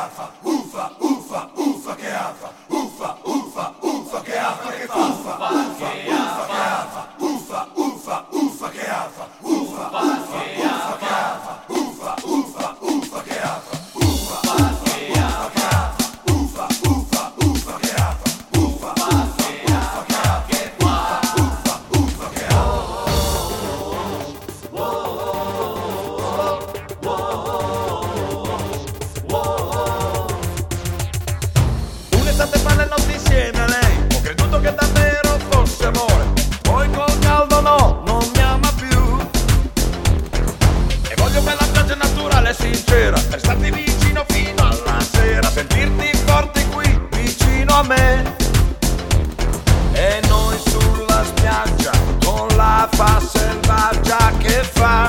affa, uffa, uffa, uffa che affa, uffa, uffa, uffa che affa che fa, uffa, uffa, uffa che affa, uffa, uffa, uffa che affa, uffa, uffa, uffa che affa, uffa, uffa, uffa che affa, uffa, uffa che affa, uffa, uffa, uffa che affa, uffa, uffa che affa, che fa, uffa, uffa che affa. Un'estate fa le notti insieme a lei, ho creduto che davvero fosse amore, poi col caldo no, non mi ama più. E voglio quella pioggia naturale e sincera, per starti vicino fino alla sera, sentirti forte qui vicino a me. E noi sulla spiaggia con la fa selvaggia che fa.